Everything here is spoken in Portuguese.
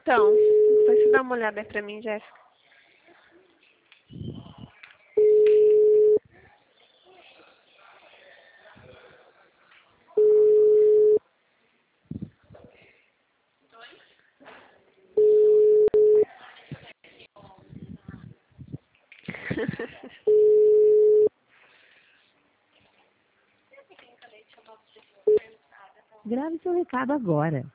Então, depois você dá uma olhada aí pra mim, Jéssica. Grave seu recado agora.